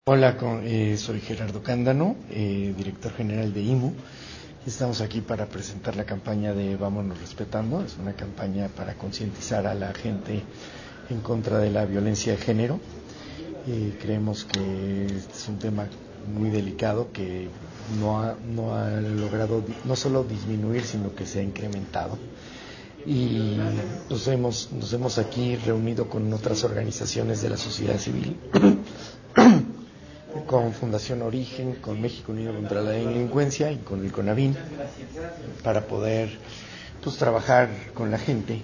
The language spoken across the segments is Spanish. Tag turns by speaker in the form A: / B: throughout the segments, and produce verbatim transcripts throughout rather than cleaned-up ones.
A: Hola, con- eh, soy Gerardo Cándano, eh, director general de I M U. Estamos aquí para presentar la campaña de Vámonos Respetando. Es una campaña para concientizar a la gente en contra de la violencia de género. Eh, creemos que es un tema muy delicado que no ha, no ha logrado di- no solo disminuir, sino que se ha incrementado. Y nos hemos, nos hemos aquí reunido con otras organizaciones de la sociedad civil, con Fundación Origen, con México Unido contra la Delincuencia y con el CONAVIN, para poder pues trabajar con la gente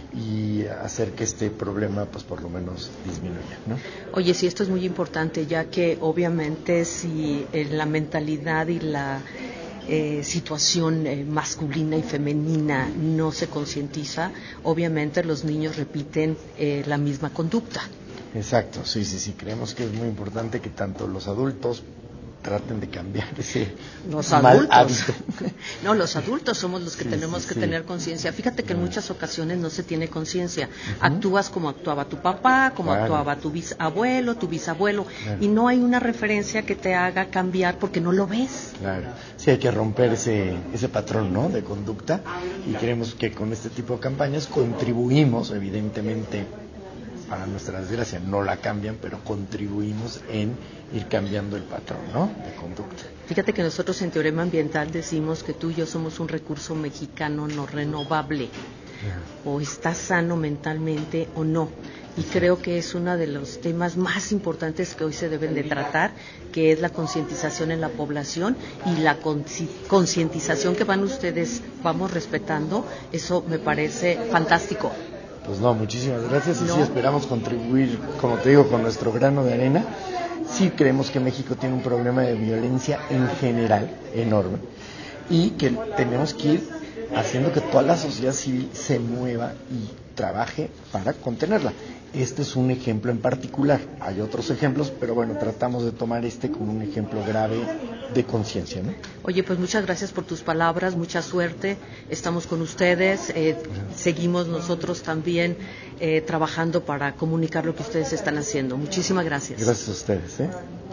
A: y hacer que este problema pues por lo menos disminuya, ¿no?
B: Oye, sí, esto es muy importante, ya que obviamente si eh, la mentalidad y la eh, situación eh, masculina y femenina no se concientiza, obviamente los niños repiten eh, la misma conducta.
A: Exacto, sí, sí, sí, creemos que es muy importante que tanto los adultos traten de cambiar ese
B: Los
A: mal
B: adultos,
A: hábito.
B: no, los adultos somos los que
A: Sí,
B: tenemos
A: sí,
B: que
A: sí.
B: tener conciencia. Fíjate que en muchas ocasiones no se tiene conciencia.
A: Uh-huh.
B: Actúas como actuaba tu papá, como
A: Claro.
B: actuaba tu bisabuelo, tu bisabuelo,
A: Claro.
B: y no hay una referencia que te haga cambiar porque no lo ves.
A: Claro, sí hay que romper ese, ese patrón, ¿no?, de conducta, y creemos que con este tipo de campañas contribuimos, evidentemente, para nuestra desgracia no la cambian, pero contribuimos en ir cambiando el patrón, ¿no?, de conducta.
B: Fíjate que nosotros en Teorema Ambiental decimos que tú y yo somos un recurso mexicano no renovable, o estás sano mentalmente o no. Y creo que es uno de los temas más importantes que hoy se deben de tratar, que es la concientización en la población y la consci- concientización que van ustedes, vamos respetando. Eso me parece fantástico.
A: Pues no, muchísimas gracias y
B: No.
A: sí esperamos contribuir, como te digo, con nuestro grano de arena. Sí creemos que México tiene un problema de violencia en general enorme y que tenemos que ir haciendo que toda la sociedad civil se mueva y trabaje para contenerla. Este es un ejemplo en particular, hay otros ejemplos, pero bueno, tratamos de tomar este como un ejemplo grave de conciencia, ¿no?
B: Oye, pues muchas gracias por tus palabras, mucha suerte, estamos con ustedes, eh, seguimos nosotros también eh, trabajando para comunicar lo que ustedes están haciendo. Muchísimas gracias.
A: Gracias a ustedes, ¿eh?